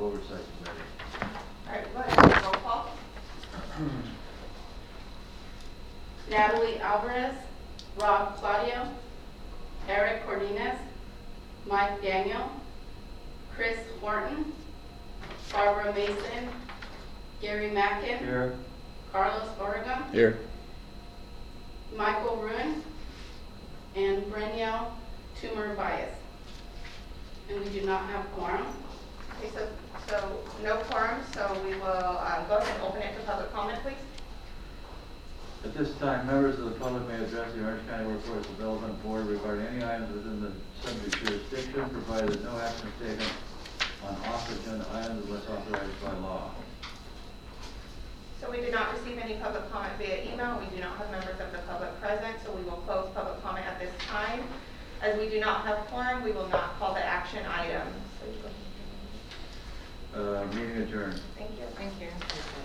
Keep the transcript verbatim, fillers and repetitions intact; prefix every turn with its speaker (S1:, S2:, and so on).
S1: Oversight Committee.
S2: All right, go ahead, roll call.
S3: Natalie Alvarez, Rob Claudio, Eric Cortines, Mike Daniel, Chris Horton, Barbara Mason, Gary Mackin,
S1: Here.
S3: Carlos Oregon,
S4: Here.
S3: Michael Ruin, and Breniel Toomer Bias. And we do not have quorum.
S2: Okay, so, so no quorum, so we will um, go ahead and open it to public comment, please.
S1: At this time, members of the public may address the Orange County Workforce Development Board regarding any items within the subject jurisdiction, provided that no action is taken on off-agenda items unless authorized by law.
S2: So we did not receive any public comment via email. We do not have members of the public present, so we will close public comment at this time. As we do not have quorum, we will not call the action item. So you go ahead.
S1: Uh, meeting adjourned.
S2: Thank you.
S5: Thank you.